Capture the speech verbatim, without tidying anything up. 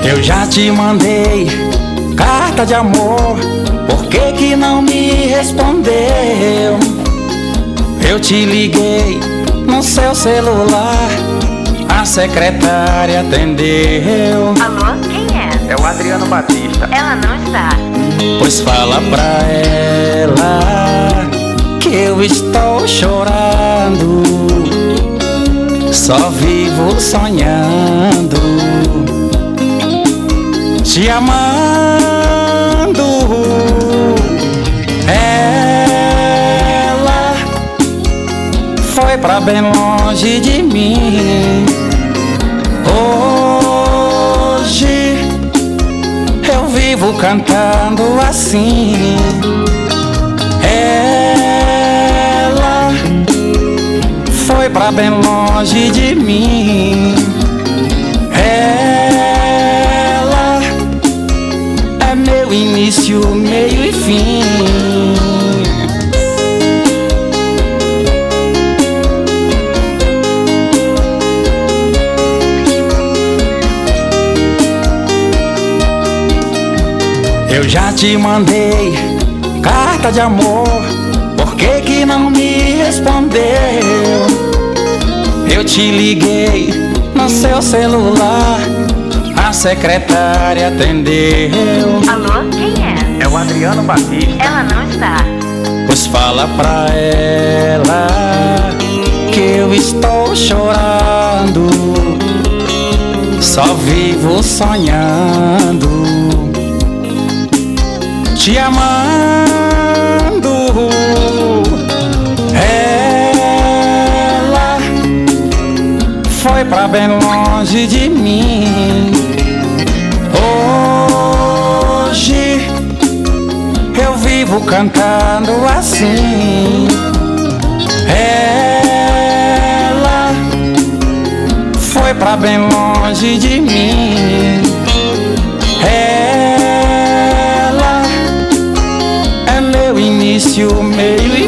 Eu já te mandei carta de amor, por que que não me respondeu? Eu te liguei no seu celular, a secretária atendeu. Alô, quem é? É o Adriano Batista. Ela não está. Pois fala pra ela que eu estou chorando, só vivo sonhando, te amando. Ela foi pra bem longe de mim. Hoje eu vivo cantando assim. Ela foi pra bem longe de mim. Ela é meu início, meio e fim. Eu já te mandei carta de amor, por que que não me respondeu? Eu te liguei no seu celular, a secretária atendeu. Alô, quem é? É o Adriano Batista. Ela não está. Pois fala pra ela que eu estou chorando, só vivo sonhando, te amando. Ela foi pra bem longe de mim. Hoje eu vivo cantando assim. Ela foi pra bem longe de mim. Ela é meu início, meio